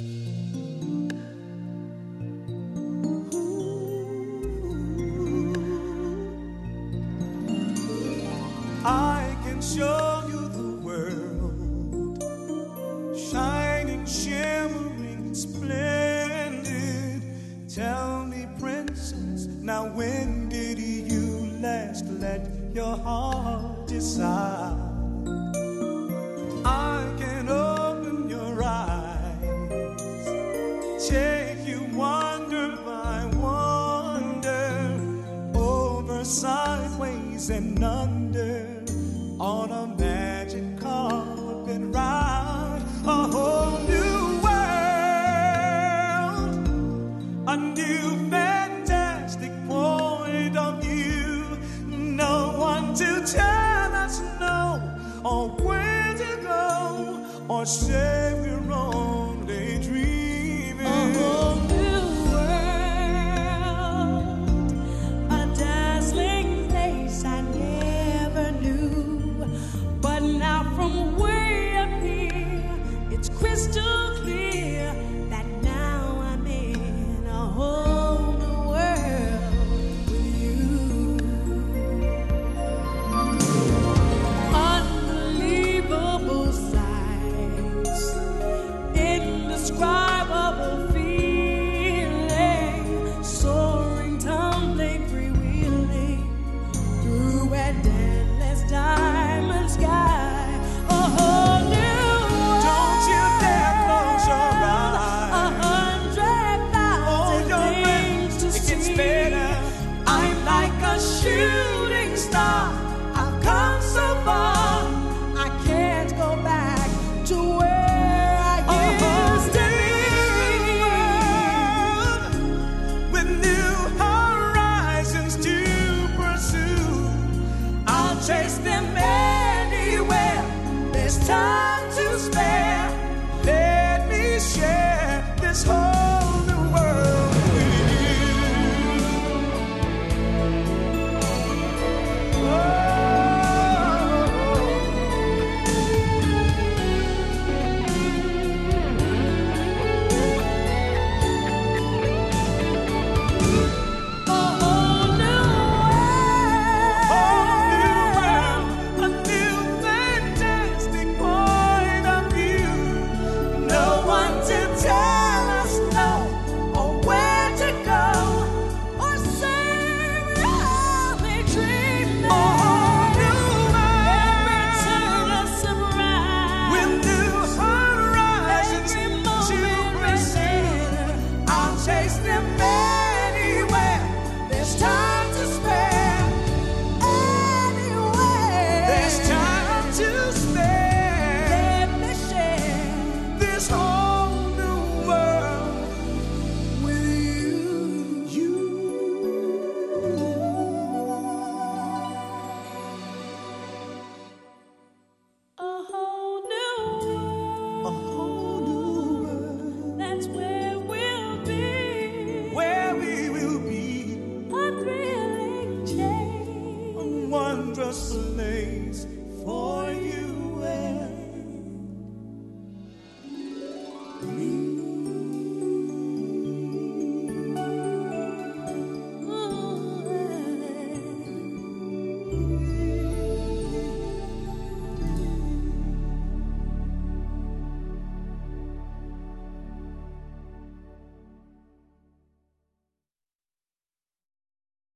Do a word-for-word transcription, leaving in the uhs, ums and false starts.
I can show you the world, shining, shimmering, splendid. Tell me, princess, now when did you last let your heart decide? I can open your eyes, take you wonder by wonder, over, sideways, and under, on a magic carpet ride, a whole new world, a new fantastic point of view. No one to tell us no, or where to go, or say we're only dreaming. A whole new world, a dazzling place I never knew. But now from way up here, it's crystal clear that now I'm in a whole new world with you. Unbelievable sights, indescribable feeling, soaring, tumbling, freewheeling through a endless diamond sky. A whole new world. Don't you dare close your eyes. A hundred thousand things to see. It gets better. I'm like a shooting star. I've come so far. I can't go back to where I used to be. With new horizons to pursue, I'll chase them anywhere. There's time to spare. Let me share this whole new world with you. Oh. A whole new world, a new fantastic point of view. No one to tell us no, or where to go, or say we're only dreaming. A whole new world, every turn a surprise, with new horizons to pursue. I'll chase them anywhere. There's time to spare. Anywhere. There's time to spare. Let me share this whole new world with you. You. A whole new world. A whole new world. That's where we'll be. Where we will be. A thrilling change. A wondrous place for you and me.